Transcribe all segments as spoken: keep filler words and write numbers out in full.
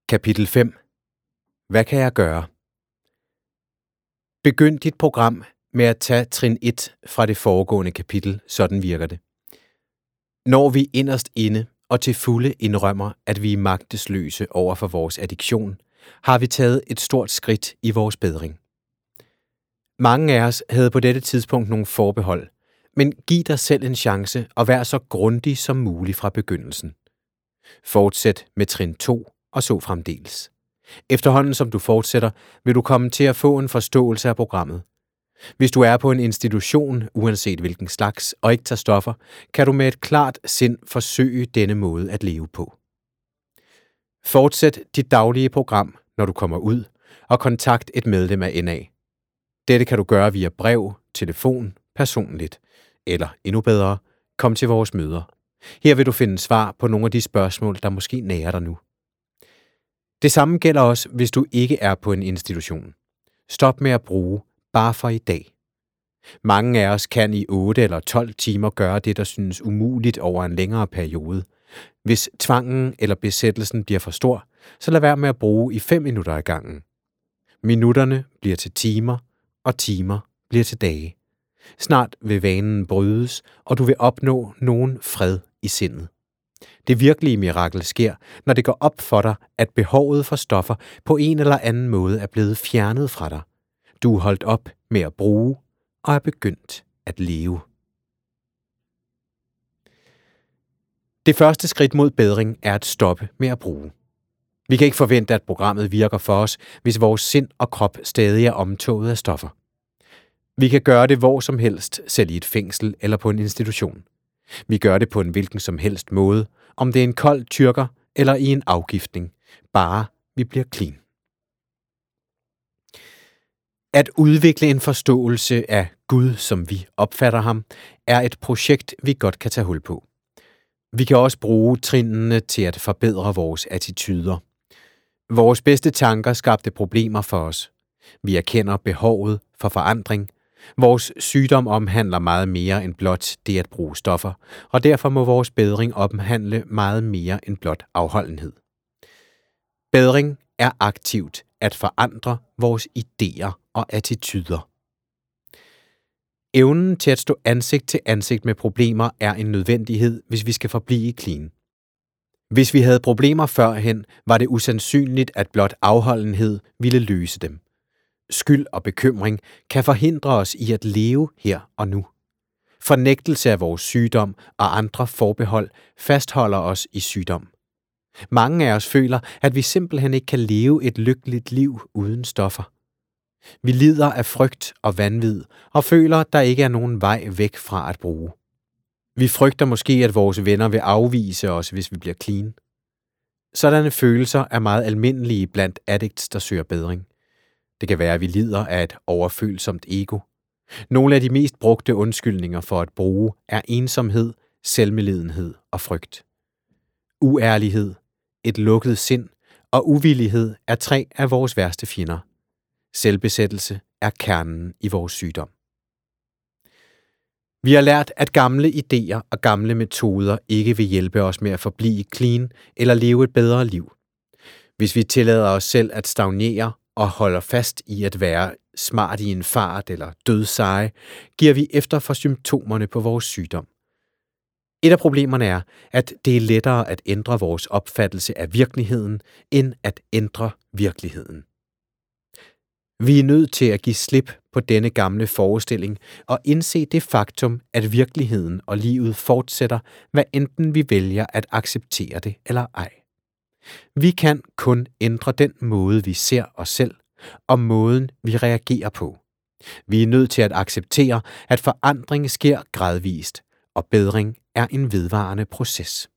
Kapitel fem. Hvad kan jeg gøre? Begynd dit program med at tage trin et fra det foregående kapitel, sådan virker det. Når vi inderst inde og til fulde indrømmer, at vi er magtesløse over for vores addiktion, har vi taget et stort skridt i vores bedring. Mange af os havde på dette tidspunkt nogle forbehold, men giv dig selv en chance og vær så grundig som muligt fra begyndelsen. Fortsæt med trin to og så fremdeles. Efterhånden som du fortsætter, vil du komme til at få en forståelse af programmet. Hvis du er på en institution, uanset hvilken slags, og ikke tager stoffer, kan du med et klart sind forsøge denne måde at leve på. Fortsæt dit daglige program, når du kommer ud, og kontakt et medlem af N A. Dette kan du gøre via brev, telefon, personligt, eller endnu bedre, kom til vores møder. Her vil du finde svar på nogle af de spørgsmål, der måske nærer dig nu. Det samme gælder også, hvis du ikke er på en institution. Stop med at bruge, bare for i dag. Mange af os kan i otte eller tolv timer gøre det, der synes umuligt over en længere periode. Hvis tvangen eller besættelsen bliver for stor, så lad være med at bruge i fem minutter ad gangen. Minutterne bliver til timer, og timer bliver til dage. Snart vil vanen brydes, og du vil opnå nogen fred i sindet. Det virkelige mirakel sker, når det går op for dig, at behovet for stoffer på en eller anden måde er blevet fjernet fra dig. Du er holdt op med at bruge og er begyndt at leve. Det første skridt mod bedring er at stoppe med at bruge. Vi kan ikke forvente, at programmet virker for os, hvis vores sind og krop stadig er omtoget af stoffer. Vi kan gøre det hvor som helst, selv i et fængsel eller på en institution. Vi gør det på en hvilken som helst måde, om det er en kold tyrker eller i en afgiftning, bare vi bliver clean. At udvikle en forståelse af Gud, som vi opfatter ham, er et projekt, vi godt kan tage hul på. Vi kan også bruge trinene til at forbedre vores attityder. Vores bedste tanker skabte problemer for os. Vi erkender behovet for forandring. Vores sygdom omhandler meget mere end blot det at bruge stoffer, og derfor må vores bedring omhandle meget mere end blot afholdenhed. Bedring er aktivt at forandre vores idéer og attityder. Evnen til at stå ansigt til ansigt med problemer er en nødvendighed, hvis vi skal forblive clean. Hvis vi havde problemer førhen, var det usandsynligt, at blot afholdenhed ville løse dem. Skyld og bekymring kan forhindre os i at leve her og nu. Fornægtelse af vores sygdom og andre forbehold fastholder os i sygdom. Mange af os føler, at vi simpelthen ikke kan leve et lykkeligt liv uden stoffer. Vi lider af frygt og vanvid og føler, at der ikke er nogen vej væk fra at bruge. Vi frygter måske, at vores venner vil afvise os, hvis vi bliver clean. Sådanne følelser er meget almindelige blandt addicts, der søger bedring. Det kan være, at vi lider af et overfølsomt ego. Nogle af de mest brugte undskyldninger for at bruge er ensomhed, selvmedlidenhed og frygt. Uærlighed, et lukket sind og uvillighed er tre af vores værste fjender. Selvbesættelse er kernen i vores sygdom. Vi har lært, at gamle idéer og gamle metoder ikke vil hjælpe os med at forblive clean eller leve et bedre liv. Hvis vi tillader os selv at stagnere og holder fast i at være smart i en fart eller dødseje, giver vi efter for symptomerne på vores sygdom. Et af problemerne er, at det er lettere at ændre vores opfattelse af virkeligheden, end at ændre virkeligheden. Vi er nødt til at give slip på denne gamle forestilling og indse det faktum, at virkeligheden og livet fortsætter, hvad enten vi vælger at acceptere det eller ej. Vi kan kun ændre den måde, vi ser os selv, og måden, vi reagerer på. Vi er nødt til at acceptere, at forandring sker gradvist, og bedring er en vedvarende proces.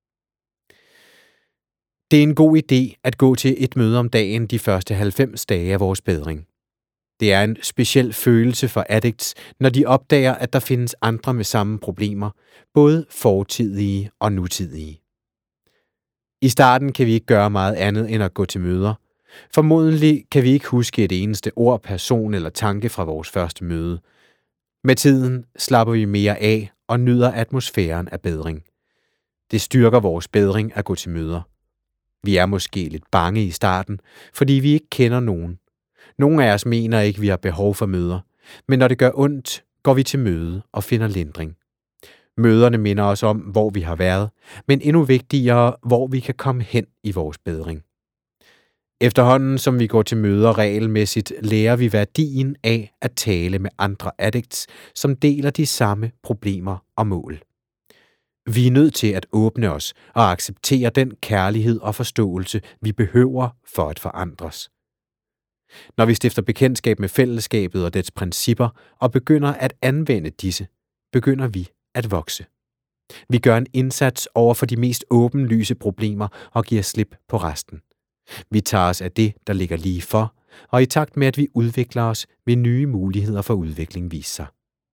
Det er en god idé at gå til et møde om dagen de første halvfems dage af vores bedring. Det er en speciel følelse for addicts, når de opdager, at der findes andre med samme problemer, både fortidige og nutidige. I starten kan vi ikke gøre meget andet end at gå til møder. Formodentlig kan vi ikke huske et eneste ord, person eller tanke fra vores første møde. Med tiden slapper vi mere af og nyder atmosfæren af bedring. Det styrker vores bedring at gå til møder. Vi er måske lidt bange i starten, fordi vi ikke kender nogen. Nogle af os mener ikke, vi har behov for møder, men når det gør ondt, går vi til møde og finder lindring. Møderne minder os om, hvor vi har været, men endnu vigtigere, hvor vi kan komme hen i vores bedring. Efterhånden som vi går til møder regelmæssigt, lærer vi værdien af at tale med andre addicts, som deler de samme problemer og mål. Vi er nødt til at åbne os og acceptere den kærlighed og forståelse, vi behøver for at forandres. Når vi stifter bekendtskab med fællesskabet og dets principper og begynder at anvende disse, begynder vi at vokse. Vi gør en indsats over for de mest åbenlyse problemer og giver slip på resten. Vi tager os af det, der ligger lige for, og i takt med, at vi udvikler os, vil nye muligheder for udvikling vise sig.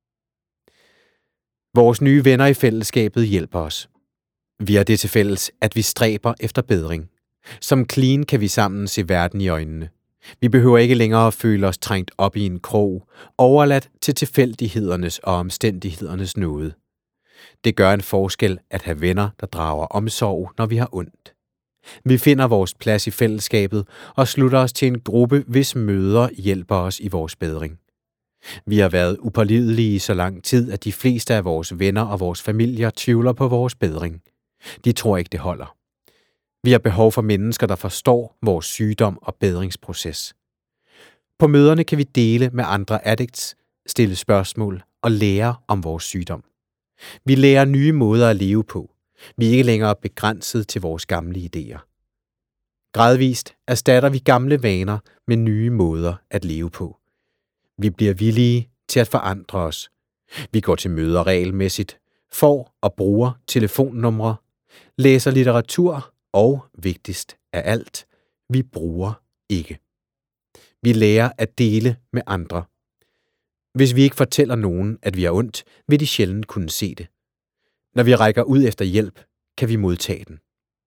Vores nye venner i fællesskabet hjælper os. Vi har det til fælles, at vi stræber efter bedring. Som clean kan vi sammen se verden i øjnene. Vi behøver ikke længere at føle os trængt op i en krog, overladt til tilfældighedernes og omstændighedernes nåde. Det gør en forskel at have venner, der drager omsorg, når vi har ondt. Vi finder vores plads i fællesskabet og slutter os til en gruppe, hvis møder hjælper os i vores bedring. Vi har været upålidelige i så lang tid, at de fleste af vores venner og vores familier tvivler på vores bedring. De tror ikke, det holder. Vi har behov for mennesker, der forstår vores sygdom og bedringsproces. På møderne kan vi dele med andre addicts, stille spørgsmål og lære om vores sygdom. Vi lærer nye måder at leve på. Vi er ikke længere begrænset til vores gamle idéer. Gradvist erstatter vi gamle vaner med nye måder at leve på. Vi bliver villige til at forandre os. Vi går til møder regelmæssigt, får og bruger telefonnumre, læser litteratur og, vigtigst af alt, vi bruger ikke. Vi lærer at dele med andre. Hvis vi ikke fortæller nogen, at vi har ondt, vil de sjældent kunne se det. Når vi rækker ud efter hjælp, kan vi modtage den.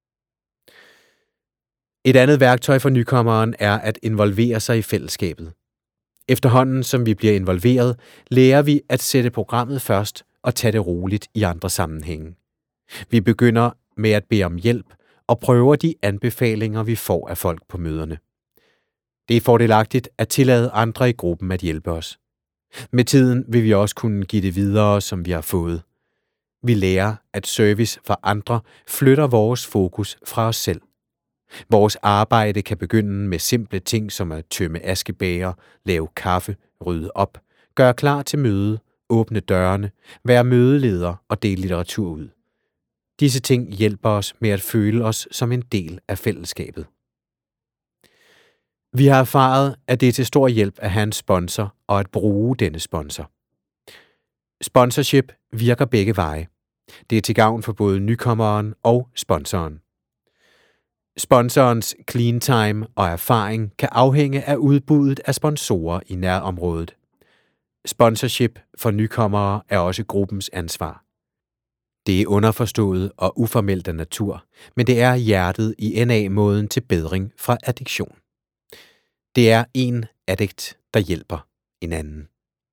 Et andet værktøj for nykommeren er at involvere sig i fællesskabet. Efterhånden som vi bliver involveret, lærer vi at sætte programmet først og tage det roligt i andre sammenhænge. Vi begynder med at bede om hjælp og prøver de anbefalinger, vi får af folk på møderne. Det er fordelagtigt at tillade andre i gruppen at hjælpe os. Med tiden vil vi også kunne give det videre, som vi har fået. Vi lærer, at service for andre flytter vores fokus fra os selv. Vores arbejde kan begynde med simple ting som at tømme askebæger, lave kaffe, rydde op, gøre klar til møde, åbne dørene, være mødeleder og dele litteratur ud. Disse ting hjælper os med at føle os som en del af fællesskabet. Vi har erfaret, at det er til stor hjælp at have en sponsor og at bruge denne sponsor. Sponsorship virker begge veje. Det er til gavn for både nykommeren og sponsoren. Sponsorens clean time og erfaring kan afhænge af udbuddet af sponsorer i nærområdet. Sponsorship for nykommere er også gruppens ansvar. Det er underforstået og uformelt af natur, men det er hjertet i N A-måden til bedring fra addiktion. Det er en addikt, der hjælper en anden.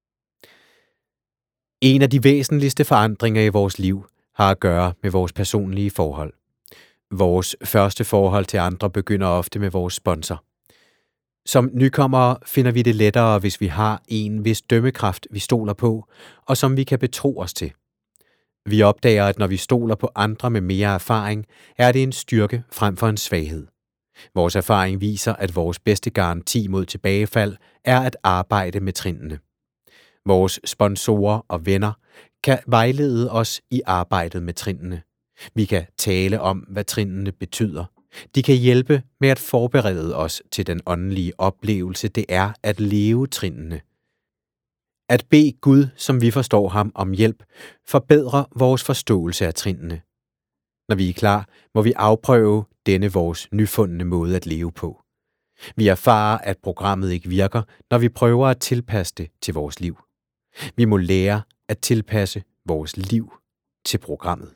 En af de væsentligste forandringer i vores liv har at gøre med vores personlige forhold. Vores første forhold til andre begynder ofte med vores sponsor. Som nykommere finder vi det lettere, hvis vi har en, hvis dømmekraft vi stoler på, og som vi kan betro os til. Vi opdager, at når vi stoler på andre med mere erfaring, er det en styrke frem for en svaghed. Vores erfaring viser, at vores bedste garanti mod tilbagefald er at arbejde med trinene. Vores sponsorer og venner kan vejlede os i arbejdet med trinene. Vi kan tale om, hvad trinene betyder. De kan hjælpe med at forberede os til den åndelige oplevelse, det er at leve trinene. At bede Gud, som vi forstår ham, om hjælp, forbedrer vores forståelse af trinene. Når vi er klar, må vi afprøve denne vores nyfundne måde at leve på. Vi erfarer, at programmet ikke virker, når vi prøver at tilpasse det til vores liv. Vi må lære at tilpasse vores liv til programmet.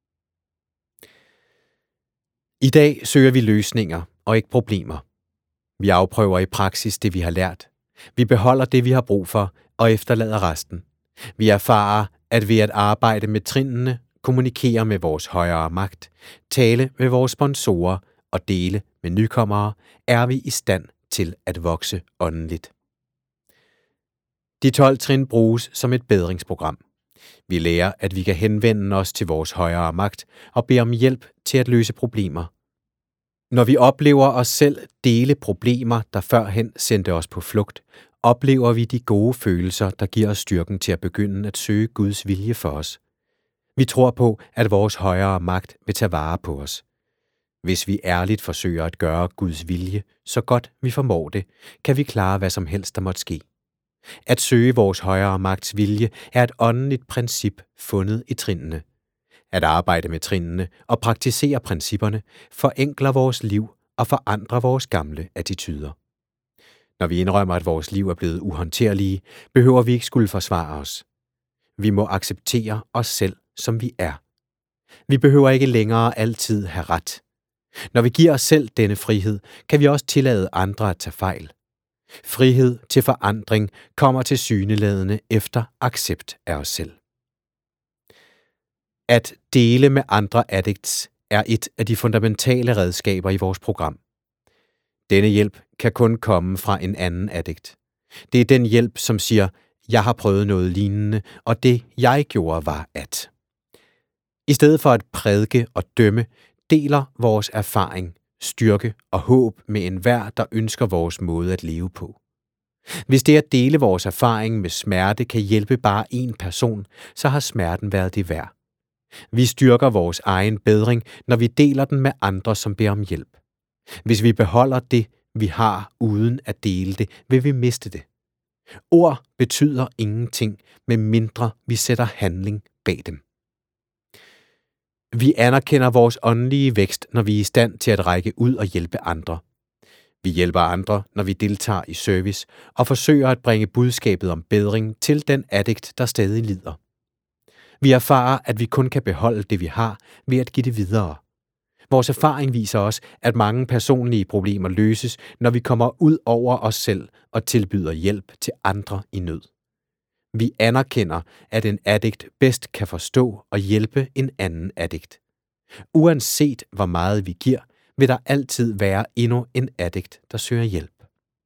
I dag søger vi løsninger og ikke problemer. Vi afprøver i praksis det, vi har lært. Vi beholder det, vi har brug for, og efterlader resten. Vi erfarer, at ved at arbejde med trinene, kommunikere med vores højere magt, tale med vores sponsorer og dele med nykommere, er vi i stand til at vokse åndeligt. De tolv trin bruges som et bedringsprogram. Vi lærer, at vi kan henvende os til vores højere magt og bede om hjælp til at løse problemer. Når vi oplever os selv dele problemer, der førhen sendte os på flugt, oplever vi de gode følelser, der giver os styrken til at begynde at søge Guds vilje for os. Vi tror på, at vores højere magt vil tage vare på os. Hvis vi ærligt forsøger at gøre Guds vilje, så godt vi formår det, kan vi klare hvad som helst, der måtte ske. At søge vores højere magts vilje er et åndeligt princip fundet i trinene. At arbejde med trinene og praktisere principperne forenkler vores liv og forandrer vores gamle attityder. Når vi indrømmer, at vores liv er blevet uhåndterlige, behøver vi ikke skulle forsvare os. Vi må acceptere os selv, som vi er. Vi behøver ikke længere altid have ret. Når vi giver os selv denne frihed, kan vi også tillade andre at tage fejl. Frihed til forandring kommer til syneladende efter accept af os selv. At dele med andre addicts er et af de fundamentale redskaber i vores program. Denne hjælp kan kun komme fra en anden addict. Det er den hjælp, som siger, jeg har prøvet noget lignende, og det jeg gjorde var at. I stedet for at prædike og dømme, deler vores erfaring, styrke og håb med enhver, der ønsker vores måde at leve på. Hvis det at dele vores erfaring med smerte kan hjælpe bare én person, så har smerten været det værd. Vi styrker vores egen bedring, når vi deler den med andre, som beder om hjælp. Hvis vi beholder det, vi har, uden at dele det, vil vi miste det. Ord betyder ingenting, medmindre vi sætter handling bag dem. Vi anerkender vores åndelige vækst, når vi er i stand til at række ud og hjælpe andre. Vi hjælper andre, når vi deltager i service og forsøger at bringe budskabet om bedring til den addict, der stadig lider. Vi erfarer, at vi kun kan beholde det, vi har, ved at give det videre. Vores erfaring viser os, at mange personlige problemer løses, når vi kommer ud over os selv og tilbyder hjælp til andre i nød. Vi anerkender, at en addict bedst kan forstå og hjælpe en anden addict. Uanset hvor meget vi giver, vil der altid være endnu en addict, der søger hjælp.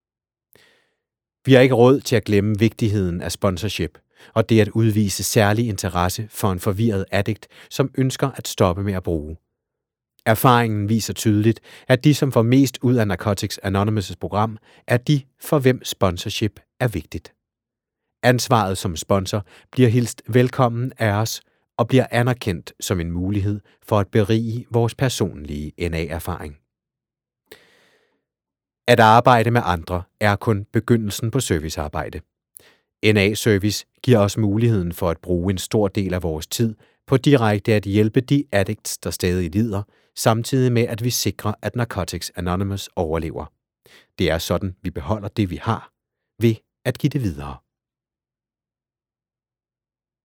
Vi har ikke råd til at glemme vigtigheden af sponsorship, og det at udvise særlig interesse for en forvirret addict, som ønsker at stoppe med at bruge. Erfaringen viser tydeligt, at de, som får mest ud af Narcotics Anonymous' program, er de, for hvem sponsorship er vigtigt. Ansvaret som sponsor bliver hilst velkommen af os og bliver anerkendt som en mulighed for at berige vores personlige N A-erfaring. At arbejde med andre er kun begyndelsen på servicearbejde. N A-service giver os muligheden for at bruge en stor del af vores tid på direkte at hjælpe de addicts, der stadig lider, samtidig med at vi sikrer, at Narcotics Anonymous overlever. Det er sådan, vi beholder det, vi har, ved at give det videre.